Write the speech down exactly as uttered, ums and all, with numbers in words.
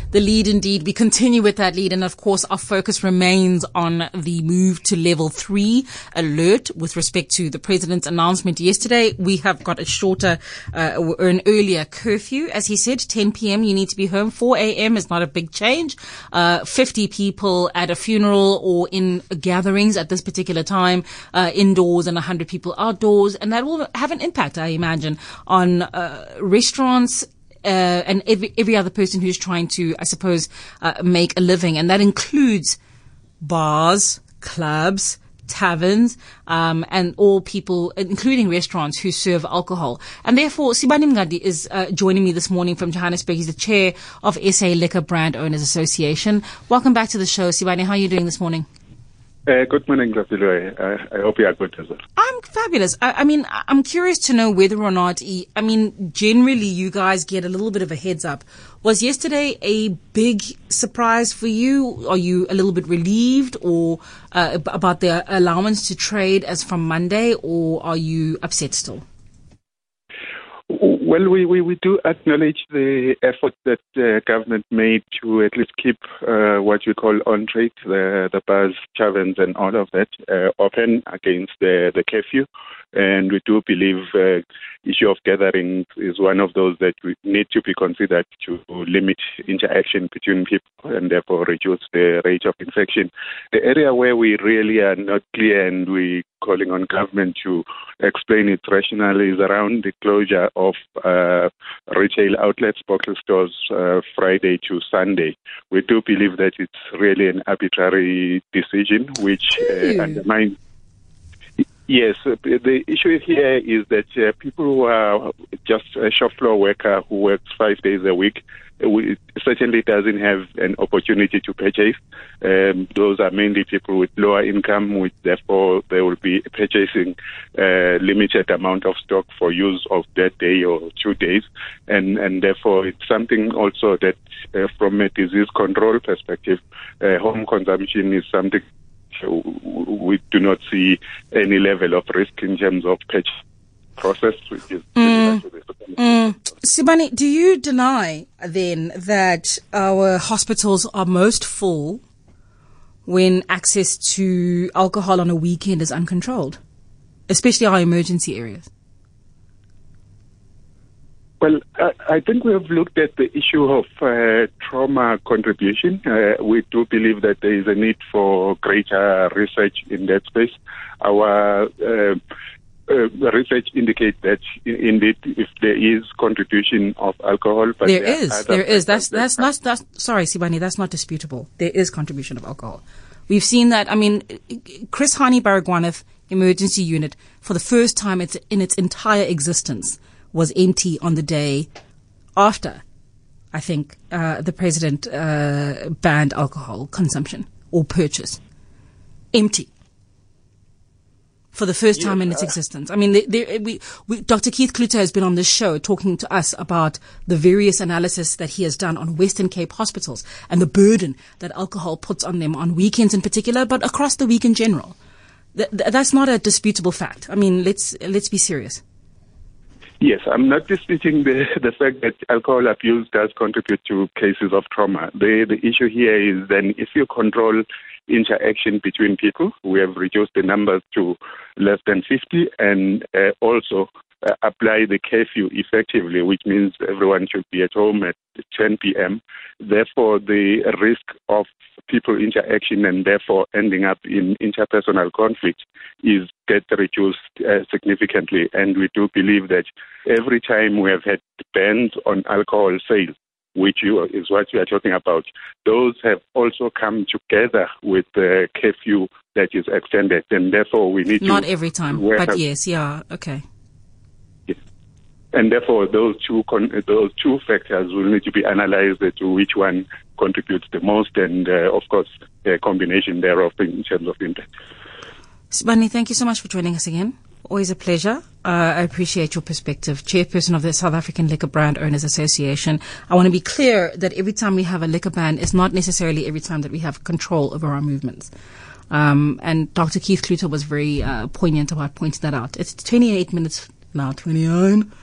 the lead indeed. We continue with that lead, and of course our focus remains on the move to level three alert with respect to the president's announcement yesterday. We have got a shorter uh, or an earlier curfew. As he said, ten p.m. you need to be home. four a.m. is not a big change. Uh, fifty people at a funeral or in gatherings at this particular time, uh, indoors, and one hundred people outdoors, and that will have an impact, I imagine, on uh, restaurants, Uh, and every, every other person who's trying to, I suppose, uh, make a living. And that includes bars, clubs, taverns, um, and all people, including restaurants who serve alcohol. And therefore, Sibani Mngadi is uh, joining me this morning from Johannesburg. He's the chair of S A Liquor Brand Owners Association. Welcome back to the show, Sibani. How are you doing this morning? Uh, good morning, Grafilo. I, I hope you are good as well. I'm fabulous. I, I mean, I'm curious to know whether or not, I mean, generally you guys get a little bit of a heads up. Was yesterday a big surprise for you? Are you a little bit relieved or uh, about the allowance to trade as from Monday, or are you upset still? Well, we, we, we do acknowledge the effort that the uh, government made to at least keep uh, what we call on-trade, the, the bars, taverns, and all of that uh, open against the, the curfew. And we do believe the uh, issue of gatherings is one of those that we need to be considered to limit interaction between people and therefore reduce the rate of infection. The area where we really are not clear and we're calling on government to explain its rationale is around the closure of uh, retail outlets, bottle stores, uh, Friday to Sunday. We do believe that it's really an arbitrary decision which uh, undermines. Yes, the issue here is that uh, people who are just a shop floor worker who works five days a week we, certainly doesn't have an opportunity to purchase. Um, those are mainly people with lower income, which therefore they will be purchasing a limited amount of stock for use of that day or two days. And, and therefore it's something also that uh, from a disease control perspective, uh, home consumption is something we do not see any level of risk in terms of purchase process, which is mm. mm. Sibani, do you deny then that our hospitals are most full when access to alcohol on a weekend is uncontrolled, especially our emergency areas? Well, I, I think we have looked at the issue of uh, trauma contribution. Uh, we do believe that there is a need for greater research in that space. Our uh, uh, research indicates that indeed, if there is contribution of alcohol, but there, there is, there is. That's that's not. That's sorry, Sibani, that's not disputable. There is contribution of alcohol. We've seen that. I mean, Chris Hani Baragwanath Emergency Unit, for the first time it's in its entire existence, was empty on the day after, I think, uh, the president uh, banned alcohol consumption or purchase. Empty. For the first time yes, in its uh, existence. I mean, they, they, we, we, Doctor Keith Kluter has been on this show talking to us about the various analysis that he has done on Western Cape hospitals and the burden that alcohol puts on them on weekends in particular, but across the week in general. Th- th- that's not a disputable fact. I mean, let's let's be serious. Yes, I'm not disputing the the fact that alcohol abuse does contribute to cases of trauma. The the issue here is then if you control interaction between people, we have reduced the numbers to less than fifty, and uh, also uh, apply the curfew effectively, which means everyone should be at home at ten p.m. Therefore, the risk of people interaction and therefore ending up in interpersonal conflict is get reduced uh, significantly. And we do believe that every time we have had bans on alcohol sales, which you, is what we are talking about, those have also come together with the curfew that is extended. And therefore we need Not to... Not every time, but have, yes, yeah, okay. Yes. And therefore those two con- those two factors will need to be analyzed as to which one contributes the most, and uh, of course a combination thereof in terms of impact. Sibani, thank you so much for joining us again. Always a pleasure. Uh, I appreciate your perspective. Chairperson of the South African Liquor Brand Owners Association. I want to be clear that every time we have a liquor ban, it's not necessarily every time that we have control over our movements. Um, and Doctor Keith Kluter was very uh, poignant about pointing that out. It's twenty-eight minutes now, twenty-nine.